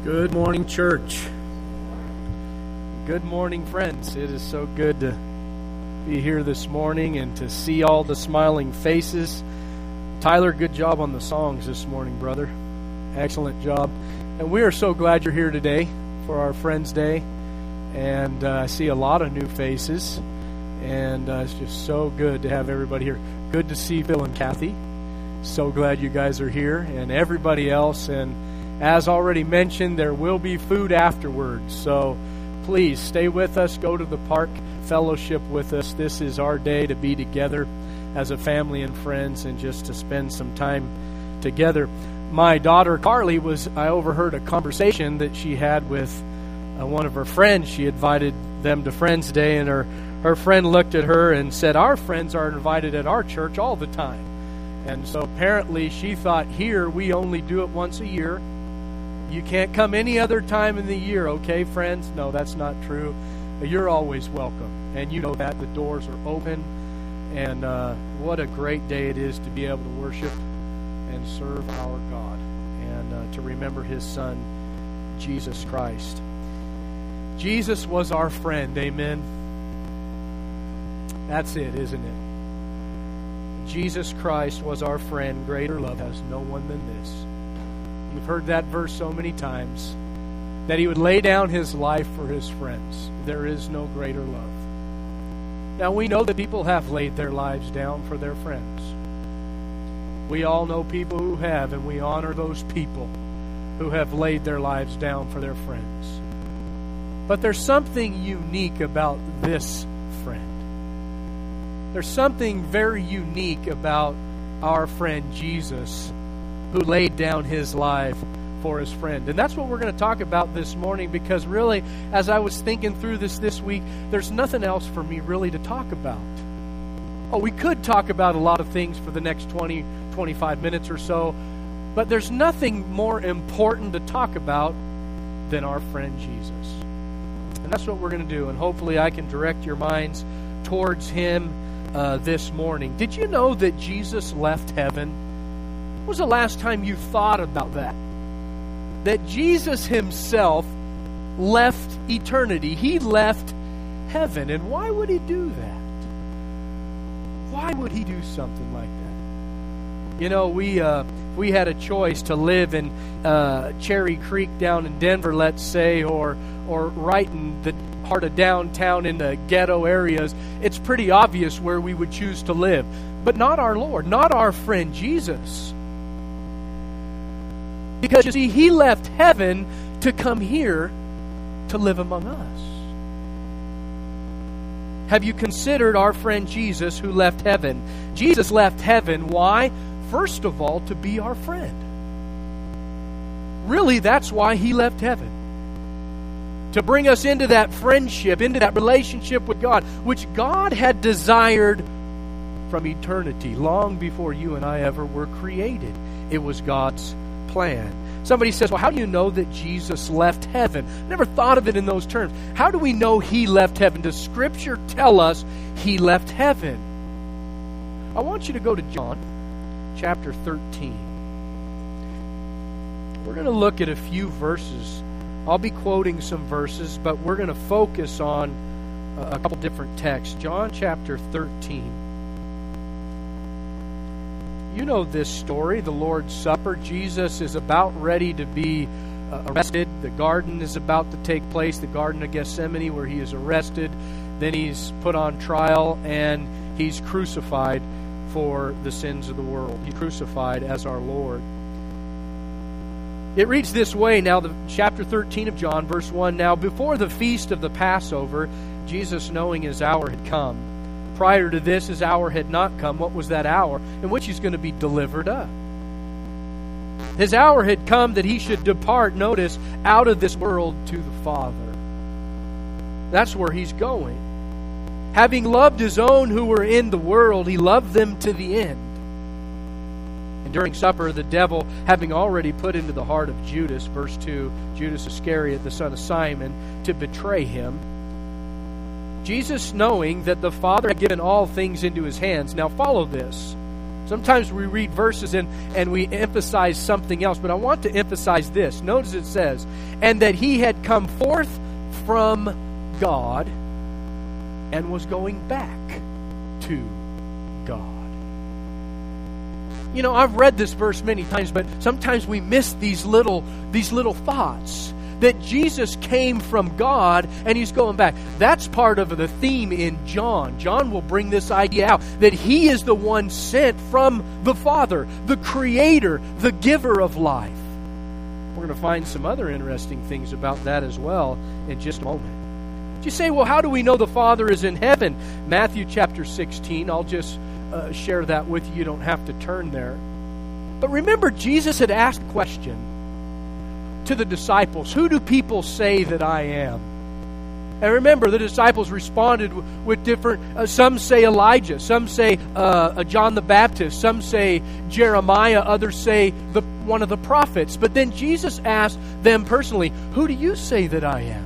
Good morning, church. Good morning, friends. It is so good to be here this morning and to see all the smiling faces. Tyler, good job on the songs this morning, brother. Excellent job. And we are so glad you're here today for our Friends Day. And I see a lot of new faces. And it's just so good to have everybody here. Good to see Phil and Kathy. So glad you guys are here. And everybody else. And as already mentioned, there will be food afterwards. So please stay with us. Go to the park, fellowship with us. This is our day to be together as a family and friends and just to spend some time together. My daughter Carly I overheard a conversation that she had with one of her friends. She invited them to Friends Day, and her friend looked at her and said, "Our friends are invited at our church all the time." And so apparently she thought, here we only do it once a year. You can't come any other time in the year, okay, friends? No, that's not true. You're always welcome. And you know that. The doors are open. And what a great day it is to be able to worship and serve our God. And to remember His Son, Jesus Christ. Jesus was our friend, amen? That's it, isn't it? Jesus Christ was our friend. Greater love has no one than this. We've heard that verse so many times, that He would lay down His life for His friends. There is no greater love. Now we know that people have laid their lives down for their friends. We all know people who have, and we honor those people who have laid their lives down for their friends. But there's something unique about this friend. There's something very unique about our friend Jesus, who laid down His life for His friend. And that's what we're going to talk about this morning, because really, as I was thinking through this week, there's nothing else for me really to talk about. Oh, we could talk about a lot of things for the next 20, 25 minutes or so, but there's nothing more important to talk about than our friend Jesus. And that's what we're going to do, and hopefully I can direct your minds towards Him this morning. Did you know that Jesus left heaven? When was the last time you thought about that? That Jesus Himself left eternity. He left heaven. And why would He do that? Why would He do something like that? You know, we had a choice to live in Cherry Creek down in Denver, let's say, or right in the heart of downtown in the ghetto areas, it's pretty obvious where we would choose to live. But not our Lord, not our friend Jesus. Because, you see, He left heaven to come here to live among us. Have you considered our friend Jesus who left heaven? Jesus left heaven, why? First of all, to be our friend. Really, that's why He left heaven. To bring us into that friendship, into that relationship with God, which God had desired from eternity, long before you and I ever were created. It was God's plan. Somebody says, well, how do you know that Jesus left heaven? Never thought of it in those terms. How do we know He left heaven? Does Scripture tell us He left heaven? I want you to go to John chapter 13. We're going to look at a few verses. I'll be quoting some verses, but we're going to focus on a couple different texts. John chapter 13. You know this story, the Lord's Supper. Jesus is about ready to be arrested. The garden is about to take place, the Garden of Gethsemane, where He is arrested. Then He's put on trial, and He's crucified for the sins of the world. He's crucified as our Lord. It reads this way, now, chapter 13 of John, verse 1. Now, before the feast of the Passover, Jesus, knowing His hour had come. Prior to this, His hour had not come. What was that hour? In which He's going to be delivered up. His hour had come that He should depart, notice, out of this world to the Father. That's where He's going. Having loved His own who were in the world, He loved them to the end. And during supper, the devil, having already put into the heart of Judas, verse 2, Judas Iscariot, the son of Simon, to betray Him, Jesus, knowing that the Father had given all things into His hands. Now follow this. Sometimes we read verses and we emphasize something else, but I want to emphasize this. Notice it says, and that he had come forth from God and was going back to God. You know, I've read this verse many times, but sometimes we miss these little thoughts. That Jesus came from God and he's going back. That's part of the theme in John. John will bring this idea out, that he is the one sent from the Father, the Creator, the giver of life. We're going to find some other interesting things about that as well in just a moment. You say, well, how do we know the Father is in heaven? Matthew chapter 16, I'll just share that with you. You don't have to turn there. But remember, Jesus had asked a question to the disciples, who do people say that I am? And remember, the disciples responded with different, some say Elijah, some say John the Baptist, some say Jeremiah, others say one of the prophets. But then Jesus asked them personally, who do you say that I am?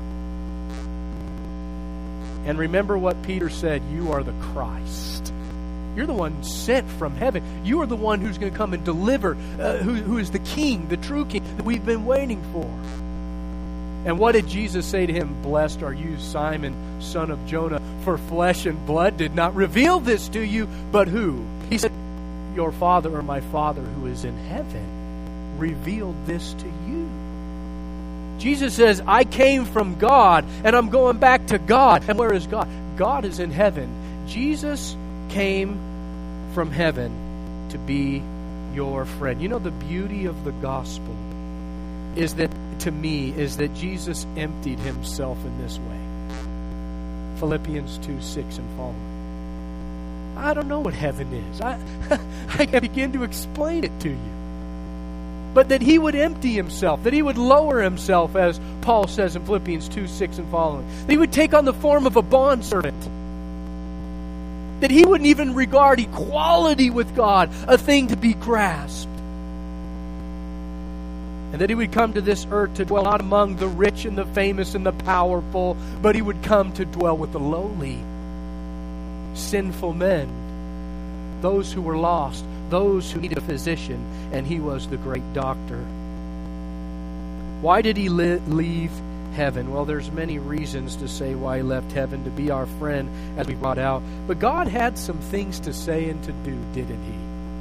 And remember what Peter said, you are the Christ. You're the one sent from heaven. You are the one who's going to come and deliver, who is the King, the true King that we've been waiting for. And what did Jesus say to him? Blessed are you, Simon, son of Jonah, for flesh and blood did not reveal this to you, but who? He said, your Father, or my Father who is in heaven, revealed this to you. Jesus says, I came from God, and I'm going back to God. And where is God? God is in heaven. Jesus came from heaven to be your friend. You know, the beauty of the gospel is that, to me, is that Jesus emptied himself in this way. Philippians 2:6 and following. I don't know what heaven is. I can't begin to explain it to you. But that he would empty himself, that he would lower himself, as Paul says in Philippians 2:6 and following. That he would take on the form of a bondservant. That he wouldn't even regard equality with God a thing to be grasped. And that he would come to this earth to dwell not among the rich and the famous and the powerful, but he would come to dwell with the lowly, sinful men, those who were lost, those who needed a physician, and he was the great doctor. Why did he leave heaven? Well, there's many reasons to say why he left heaven, to be our friend, as we brought out. But God had some things to say and to do, didn't he?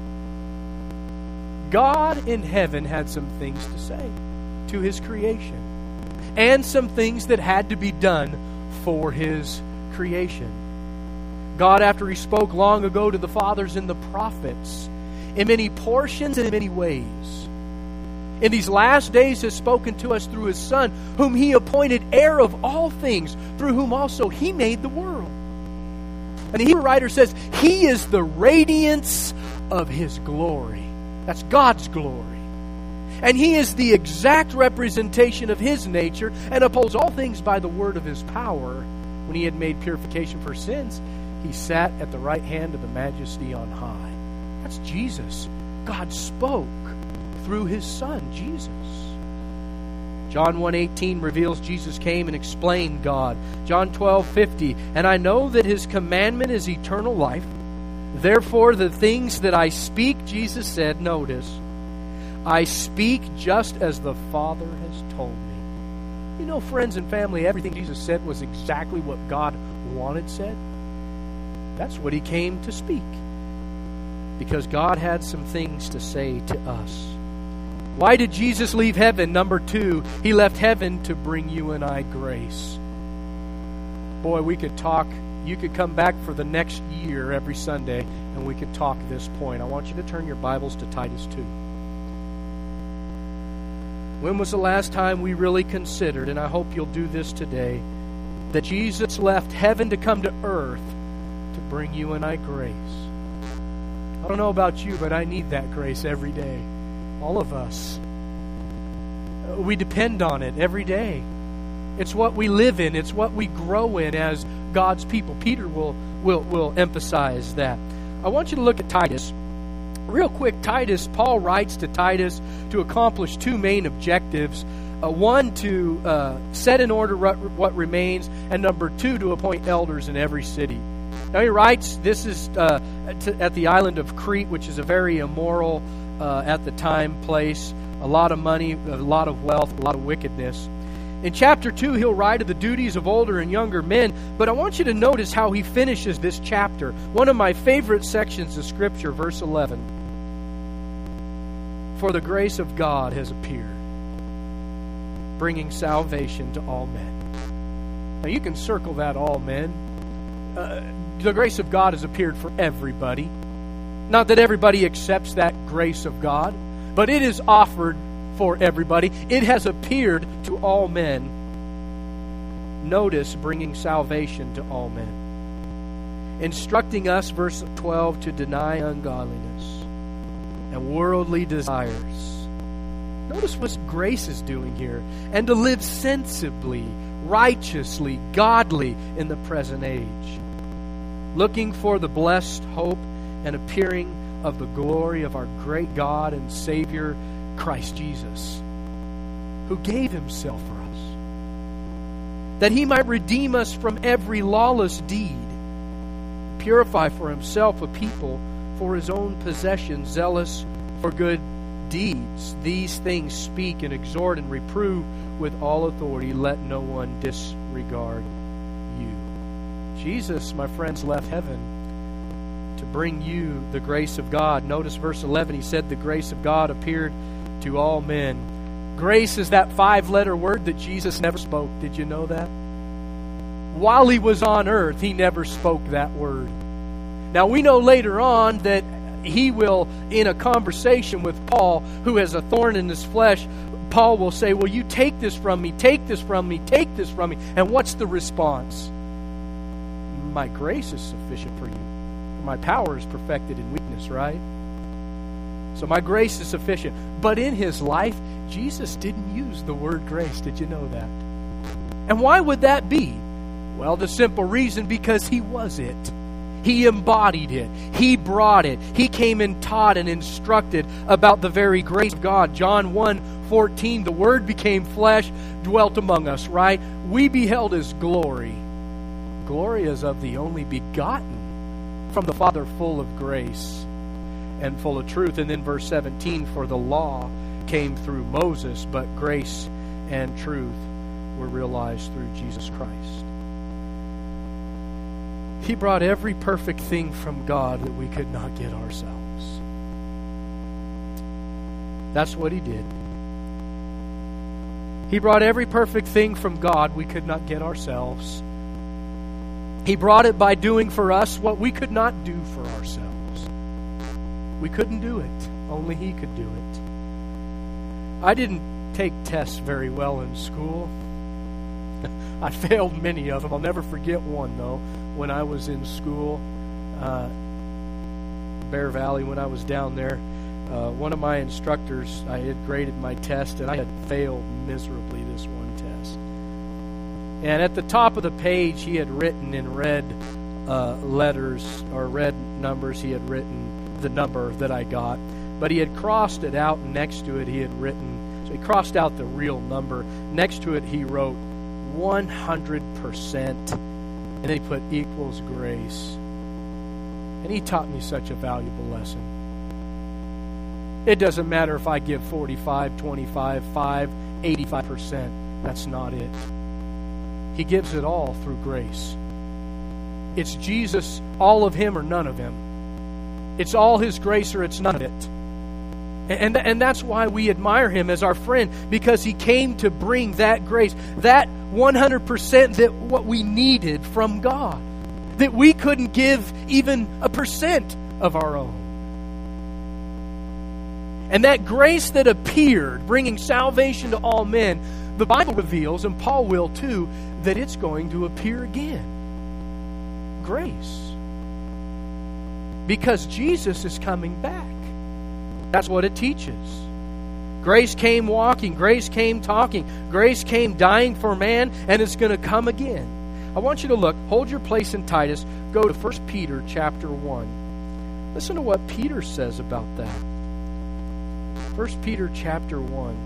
God in heaven had some things to say to his creation, and some things that had to be done for his creation. God, after he spoke long ago to the fathers and the prophets, in many portions and in many ways, in these last days has spoken to us through his Son, whom he appointed heir of all things, through whom also he made the world. And the Hebrew writer says, he is the radiance of his glory. That's God's glory. And he is the exact representation of his nature, and upholds all things by the word of his power. When he had made purification for sins, he sat at the right hand of the majesty on high. That's Jesus. God spoke through his Son, Jesus. John 1:18 reveals Jesus came and explained God. John 12:50, and I know that his commandment is eternal life. Therefore the things that I speak, Jesus said, notice, I speak just as the Father has told me. You know, friends and family, everything Jesus said was exactly what God wanted said. That's what he came to speak. Because God had some things to say to us. Why did Jesus leave heaven? Number 2, he left heaven to bring you and I grace. Boy, we could talk. You could come back for the next year every Sunday and we could talk this point. I want you to turn your Bibles to Titus 2. When was the last time we really considered, and I hope you'll do this today, that Jesus left heaven to come to earth to bring you and I grace? I don't know about you, but I need that grace every day. All of us. We depend on it every day. It's what we live in. It's what we grow in as God's people. Peter will emphasize that. I want you to look at Titus. Real quick, Titus, Paul writes to Titus to accomplish 2 main objectives. One, to set in order what remains, and number 2, to appoint elders in every city. Now he writes, this is at the island of Crete, which is a very immoral, at the time, place. A lot of money, a lot of wealth, a lot of wickedness. In chapter 2, he'll write of the duties of older and younger men, but I want you to notice how he finishes this chapter. One of my favorite sections of Scripture, verse 11. For the grace of God has appeared, bringing salvation to all men. Now you can circle that, all men. The grace of God has appeared for everybody. Not that everybody accepts that grace of God, but it is offered for everybody. It has appeared to all men. Notice, bringing salvation to all men. Instructing us, verse 12, to deny ungodliness and worldly desires. Notice what grace is doing here. And to live sensibly, righteously, godly in the present age. Looking for the blessed hope and appearing of the glory of our great God and Savior, Christ Jesus, who gave himself for us, that he might redeem us from every lawless deed, purify for himself a people for his own possession, zealous for good deeds. These things speak and exhort and reprove with all authority. Let no one disregard you. Jesus, my friends, left heaven to bring you the grace of God. Notice verse 11, he said the grace of God appeared to all men. Grace is that 5-letter word that Jesus never spoke. Did you know that? While he was on earth, he never spoke that word. Now we know later on that he will, in a conversation with Paul, who has a thorn in his flesh, Paul will say, well, you take this from me, take this from me, take this from me. And what's the response? My grace is sufficient for you. My power is perfected in weakness, right? So my grace is sufficient. But in his life, Jesus didn't use the word grace. Did you know that? And why would that be? Well, the simple reason, because he was it. He embodied it. He brought it. He came and taught and instructed about the very grace of God. John 1:14, the Word became flesh, dwelt among us, right? We beheld his glory. Glory is of the only begotten from the Father, full of grace and full of truth. And then verse 17, for the law came through Moses, but grace and truth were realized through Jesus Christ. He brought every perfect thing from God that we could not get ourselves. That's what he did. He brought every perfect thing from God we could not get ourselves. He brought it by doing for us what we could not do for ourselves. We couldn't do it. Only he could do it. I didn't take tests very well in school. I failed many of them. I'll never forget one, though. When I was in school, Bear Valley, when I was down there, one of my instructors, I had graded my test, and I had failed miserably this one test. And at the top of the page, he had written in red letters or red numbers, he had written the number that I got. But he had crossed it out, and next to it he had written, so he crossed out the real number. Next to it he wrote 100%, and then he put equals grace. And he taught me such a valuable lesson. It doesn't matter if I give 45, 25, 5, 85%. That's not it. He gives it all through grace. It's Jesus, all of him or none of him. It's all his grace or it's none of it. And that's why we admire him as our friend, because he came to bring that grace, that 100% that what we needed from God, that we couldn't give even 1% of our own. And that grace that appeared, bringing salvation to all men, the Bible reveals, and Paul will too, that it's going to appear again. Grace. Because Jesus is coming back. That's what it teaches. Grace came walking. Grace came talking. Grace came dying for man, and it's going to come again. I want you to look. Hold your place in Titus. Go to 1 Peter chapter 1. Listen to what Peter says about that. 1 Peter chapter 1.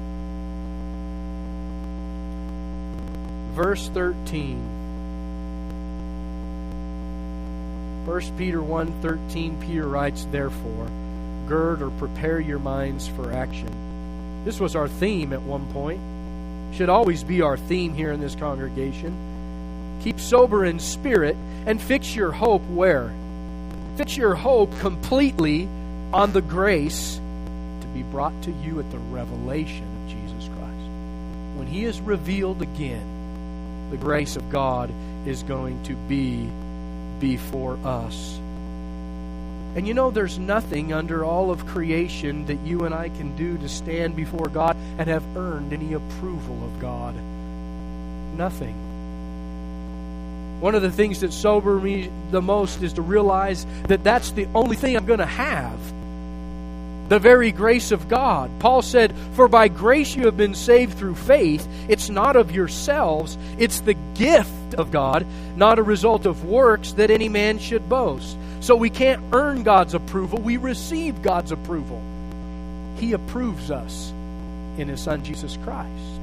Verse 13. 1 Peter 1:13, Peter writes, "Therefore, gird or prepare your minds for action." This was our theme at one point. Should always be our theme here in this congregation. Keep sober in spirit and fix your hope where? Fix your hope completely on the grace to be brought to you at the revelation of Jesus Christ. When He is revealed again, the grace of God is going to be before us. And you know, there's nothing under all of creation that you and I can do to stand before God and have earned any approval of God. Nothing. One of the things that sober me the most is to realize that that's the only thing I'm going to have. The very grace of God. Paul said, "For by grace you have been saved through faith. It's not of yourselves. It's the gift of God, not a result of works that any man should boast." So we can't earn God's approval. We receive God's approval. He approves us in His Son, Jesus Christ.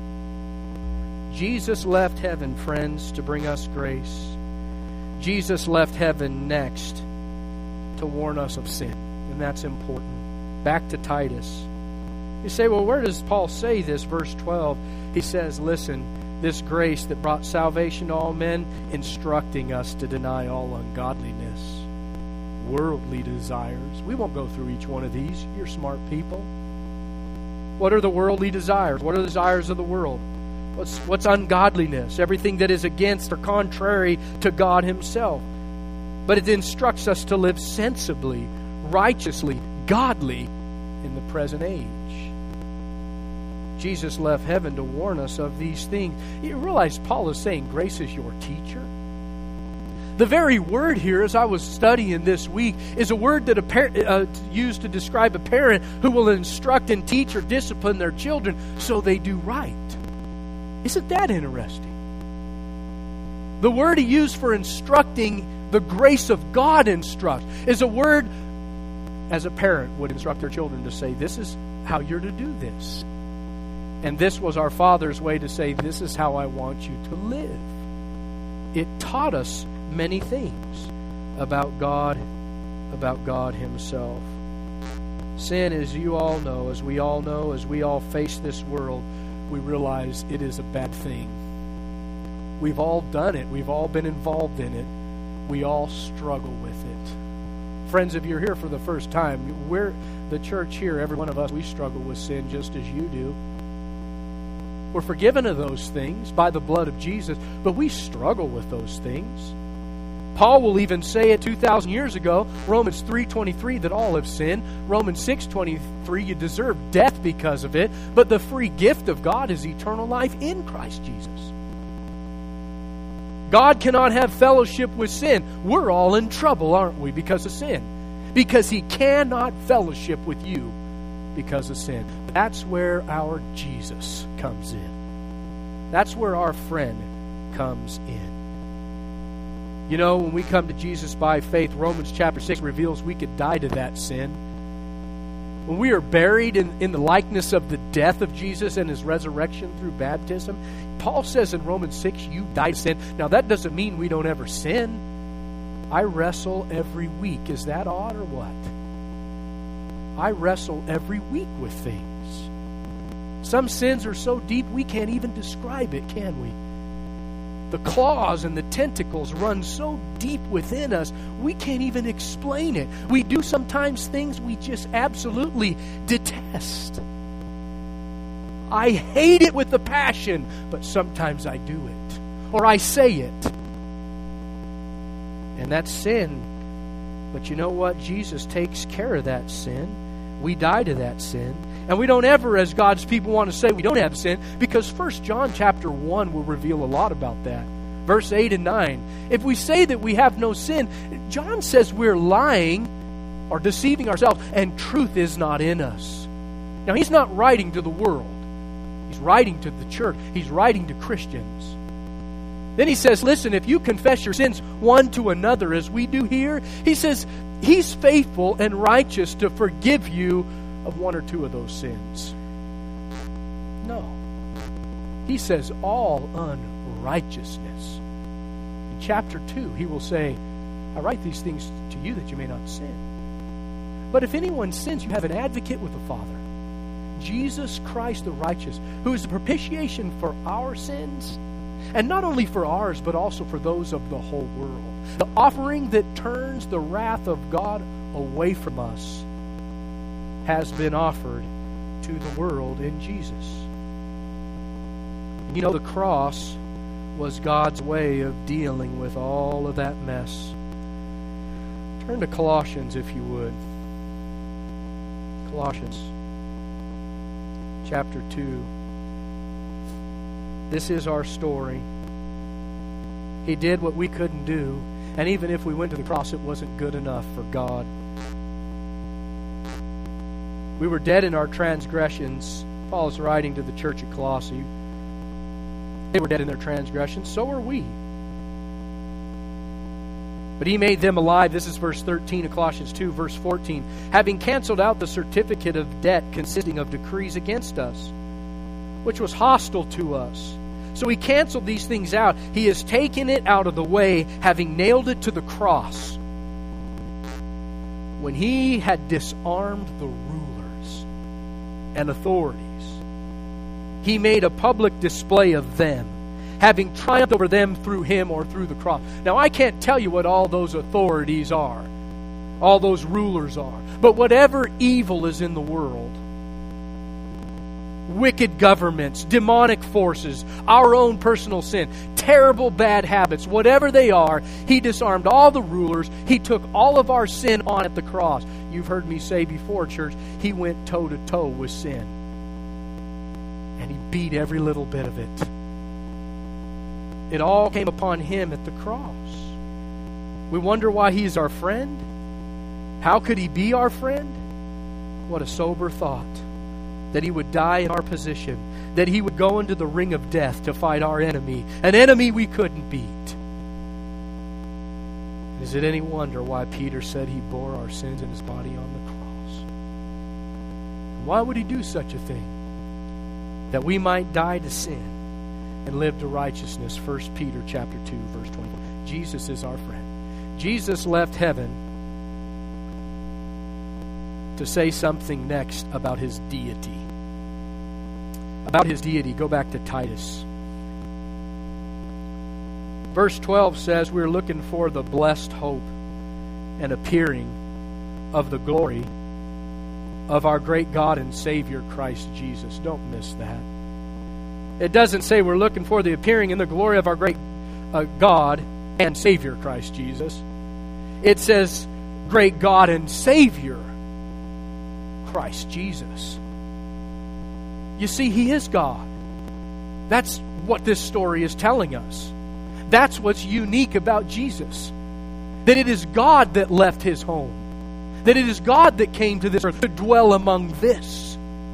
Jesus left heaven, friends, to bring us grace. Jesus left heaven next to warn us of sin. And that's important. Back to Titus. You say, well, where does Paul say this? Verse 12. He says, listen, this grace that brought salvation to all men, instructing us to deny all ungodliness, worldly desires. We won't go through each one of these. You're smart people. What are the worldly desires? What are the desires of the world? What's ungodliness? Everything that is against or contrary to God Himself. But it instructs us to live sensibly, righteously, godly in the present age. Jesus left heaven to warn us of these things. You realize Paul is saying grace is your teacher? The very word here, as I was studying this week, is a word that used to describe a parent who will instruct and teach or discipline their children so they do right. Isn't that interesting? The word he used for instructing, the grace of God instruct, is a word as a parent would instruct their children to say, this is how you're to do this. And this was our Father's way to say, this is how I want you to live. It taught us many things about God Himself. Sin, as you all know, as we all face this world, we realize it is a bad thing. We've all done it. We've all been involved in it. We all struggle with it. Friends, if you're here for the first time, we're the church here, every one of us, we struggle with sin just as you do. We're forgiven of those things by the blood of Jesus, but we struggle with those things. Paul will even say it 2,000 years ago, Romans 3:23, that all have sinned. Romans 6:23, you deserve death because of it, but the free gift of God is eternal life in Christ Jesus. God cannot have fellowship with sin. We're all in trouble, aren't we, because of sin? Because He cannot fellowship with you because of sin. That's where our Jesus comes in. That's where our friend comes in. You know, when we come to Jesus by faith, Romans chapter 6 reveals we could die to that sin. When we are buried in the likeness of the death of Jesus and His resurrection through baptism, Paul says in Romans 6, you die to sin. Now, that doesn't mean we don't ever sin. I wrestle every week. Is that odd or what? I wrestle every week with things. Some sins are so deep we can't even describe it, can we? The claws and the tentacles run so deep within us, we can't even explain it. We do sometimes things we just absolutely detest. I hate it with a passion, but sometimes I do it. Or I say it. And that's sin. But you know what? Jesus takes care of that sin. We die to that sin. And we don't ever, as God's people, want to say we don't have sin, because 1 John chapter 1 will reveal a lot about that. Verse 8 and 9. If we say that we have no sin, John says we're lying or deceiving ourselves, and truth is not in us. Now, he's not writing to the world. He's writing to the church. He's writing to Christians. Then he says, listen, if you confess your sins one to another as we do here, he says He's faithful and righteous to forgive you of one or two of those sins. No. He says all unrighteousness. In chapter 2, he will say, I write these things to you that you may not sin. But if anyone sins, you have an advocate with the Father, Jesus Christ the righteous, who is the propitiation for our sins, and not only for ours, but also for those of the whole world. The offering that turns the wrath of God away from us has been offered to the world in Jesus. You know, the cross was God's way of dealing with all of that mess. Turn to Colossians, if you would. Colossians chapter 2. This is our story. He did what we couldn't do, and even if we went to the cross, it wasn't good enough for God. We were dead in our transgressions. Paul is writing to the church at Colossae. They were dead in their transgressions, so are we. But he made them alive. This is verse 13 of Colossians 2, verse 14. Having canceled out the certificate of debt consisting of decrees against us, which was hostile to us. So he canceled these things out. He has taken it out of the way, having nailed it to the cross. When he had disarmed the rulers and authorities, he made a public display of them, having triumphed over them through him or through the cross. Now, I can't tell you what all those authorities are, all those rulers are, but whatever evil is in the world, wicked governments, demonic forces, our own personal sin, terrible bad habits, whatever they are, he disarmed all the rulers. He took all of our sin on at the cross. You've heard me say before, church, he went toe-to-toe with sin. And he beat every little bit of it. It all came upon him at the cross. We wonder why he's our friend. How could he be our friend? What a sober thought. That he would die in our position. That he would go into the ring of death to fight our enemy. An enemy we couldn't beat. Is it any wonder why Peter said he bore our sins in his body on the cross? Why would he do such a thing? That we might die to sin and live to righteousness. 1 Peter chapter 2, verse 24. Jesus is our friend. Jesus left heaven to say something next about his deity. About his deity, go back to Titus. Verse 12 says we're looking for the blessed hope and appearing of the glory of our great God and Savior, Christ Jesus. Don't miss that. It doesn't say we're looking for the appearing in the glory of our great God and Savior, Christ Jesus. It says great God and Savior, Christ Jesus. You see, he is God. That's what this story is telling us. That's what's unique about Jesus. That it is God that left his home. That it is God that came to this earth to dwell among this.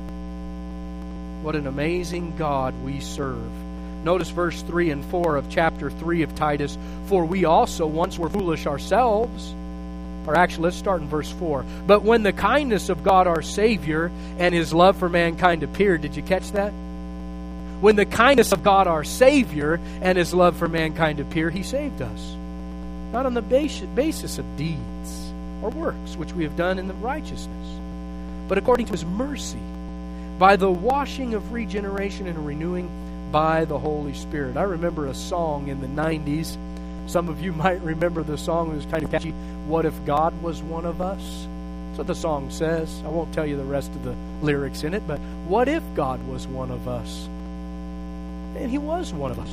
What an amazing God we serve. Notice verse 3 and 4 of chapter 3 of Titus. For we also once were foolish ourselves. Or actually, let's start in verse 4. But when the kindness of God our Savior and his love for mankind appeared, did you catch that? When the kindness of God our Savior and his love for mankind appeared, he saved us. Not on the basis of deeds or works, which we have done in the righteousness, but according to his mercy, by the washing of regeneration and renewing by the Holy Spirit. I remember a song in the 90s. Some of you might remember the song. It was kind of catchy. What if God was one of us? That's what the song says. I won't tell you the rest of the lyrics in it, but what if God was one of us? And he was one of us.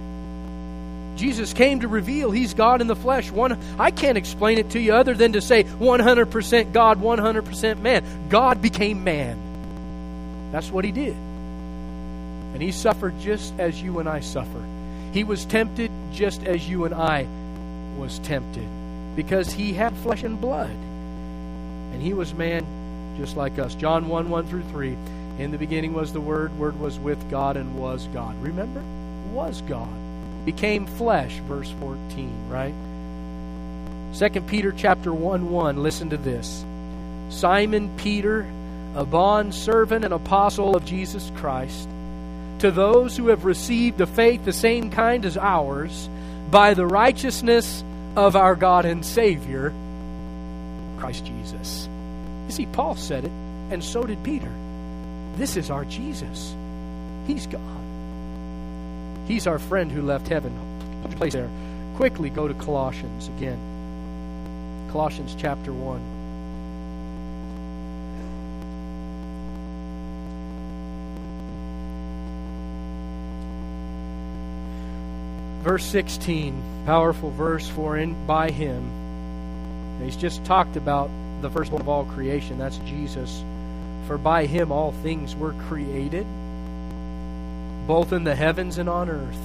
Jesus came to reveal he's God in the flesh. I can't explain it to you other than to say 100% God, 100% man. God became man. That's what he did. And he suffered just as you and I suffer. He was tempted just as you and I was tempted. Because he had flesh and blood. And he was man just like us. John 1:1-3. In the beginning was the Word. Word was with God and was God. Remember? Was God. Became flesh, verse 14, right? 2 Peter chapter 1:1. Listen to this. Simon Peter, a bondservant and apostle of Jesus Christ, to those who have received a faith the same kind as ours, by the righteousness of our God and Savior, Christ Jesus. You see, Paul said it, and so did Peter. This is our Jesus. He's God. He's our friend who left heaven. Put your place there. Quickly go to Colossians again. Colossians chapter 1. Verse 16, powerful verse, for by Him, and he's just talked about the firstborn of all creation, that's Jesus. For by Him all things were created, both in the heavens and on earth,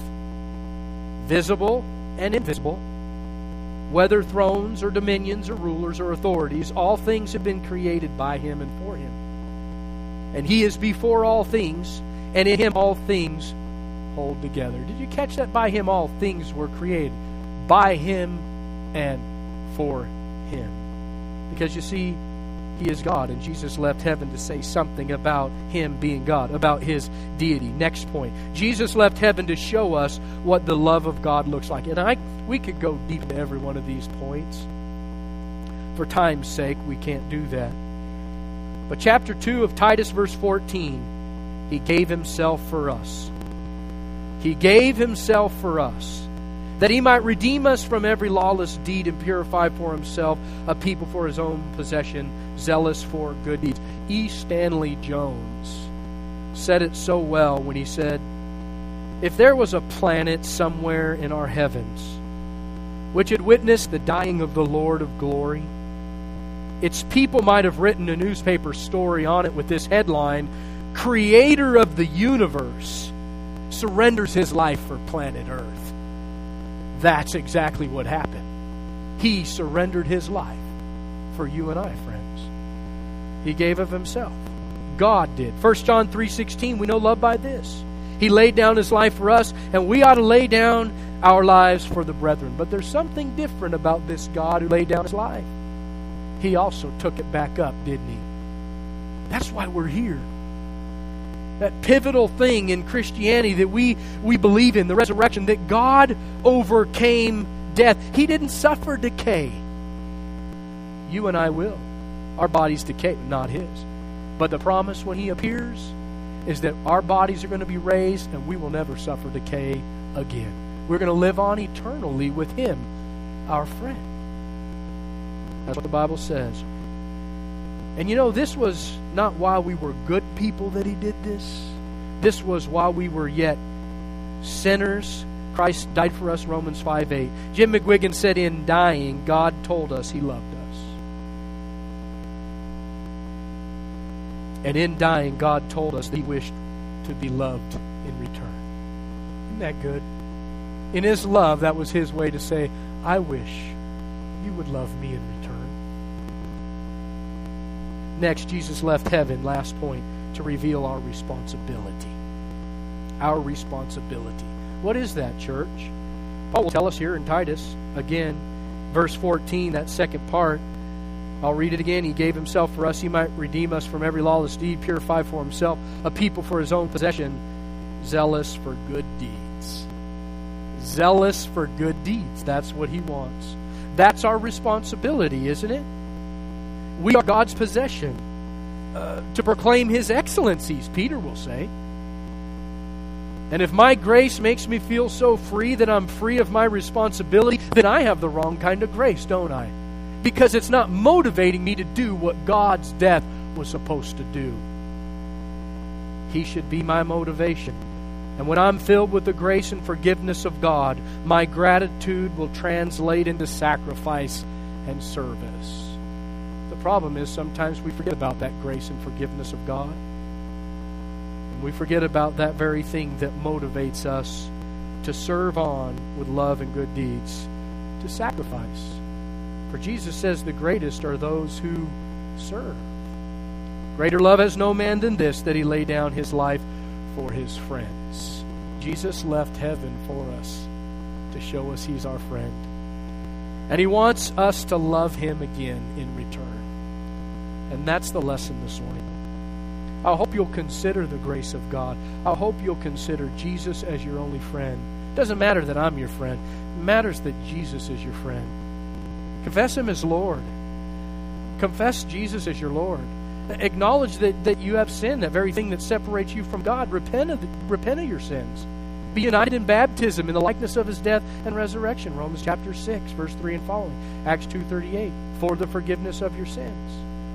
visible and invisible, whether thrones or dominions or rulers or authorities, all things have been created by Him and for Him. And He is before all things, and in Him all things hold together. Did you catch that? By Him all things were created. By Him and for Him. Because you see, He is God, and Jesus left heaven to say something about Him being God, about His deity. Next point. Jesus left heaven to show us what the love of God looks like. And we could go deep into every one of these points. For time's sake, we can't do that. But chapter 2 of Titus, verse 14, He gave Himself for us. He gave Himself for us, that He might redeem us from every lawless deed and purify for Himself a people for His own possession, zealous for good deeds. E. Stanley Jones said it so well when he said, if there was a planet somewhere in our heavens which had witnessed the dying of the Lord of glory, its people might have written a newspaper story on it with this headline, Creator of the Universe surrenders His life for planet Earth. That's exactly what happened. He surrendered His life for you and I, friends. He gave of Himself. God did. 1 John 3:16, we know love by this. He laid down His life for us, and we ought to lay down our lives for the brethren. But there's something different about this God who laid down His life. He also took it back up, didn't He? That's why we're here. That pivotal thing in Christianity that we believe in, the resurrection, that God overcame death. He didn't suffer decay. You and I will. Our bodies decay, not His. But the promise when He appears is that our bodies are going to be raised and we will never suffer decay again. We're going to live on eternally with Him, our friend. That's what the Bible says. And you know, this was not while we were good people that He did this. This was while we were yet sinners. Christ died for us, Romans 5:8. Jim McGuigan said, in dying, God told us He loved us. And in dying, God told us that He wished to be loved in return. Isn't that good? In His love, that was His way to say, I wish you would love me in return. Next, Jesus left heaven, last point, to reveal our responsibility. Our responsibility. What is that, church? Paul will tell us here in Titus, again, verse 14, that second part. I'll read it again. He gave Himself for us, He might redeem us from every lawless deed, purify for Himself a people for His own possession, zealous for good deeds. Zealous for good deeds. That's what He wants. That's our responsibility, isn't it? We are God's possession to proclaim His excellencies, Peter will say. And if my grace makes me feel so free that I'm free of my responsibility, then I have the wrong kind of grace, don't I? Because it's not motivating me to do what God's death was supposed to do. He should be my motivation. And when I'm filled with the grace and forgiveness of God, my gratitude will translate into sacrifice and service. The problem is sometimes we forget about that grace and forgiveness of God. And we forget about that very thing that motivates us to serve on with love and good deeds, to sacrifice. For Jesus says the greatest are those who serve. Greater love has no man than this, that He lay down His life for His friends. Jesus left heaven for us to show us He's our friend. And He wants us to love Him again in return. And that's the lesson this morning. I hope you'll consider the grace of God. I hope you'll consider Jesus as your only friend It doesn't matter that I'm your friend. It matters that Jesus is your friend. Confess Him as Lord. Confess Jesus as your Lord. Acknowledge that you have sinned, that very thing that separates you from God. Repent of your sins. Be united in baptism in the likeness of His death and resurrection. Romans chapter 6, verse 3 and following. Acts 2:38, for the forgiveness of your sins.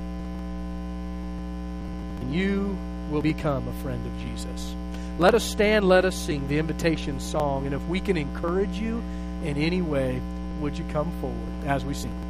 And you will become a friend of Jesus. Let us stand, let us sing the invitation song. And if we can encourage you in any way, would you come forward as we sing?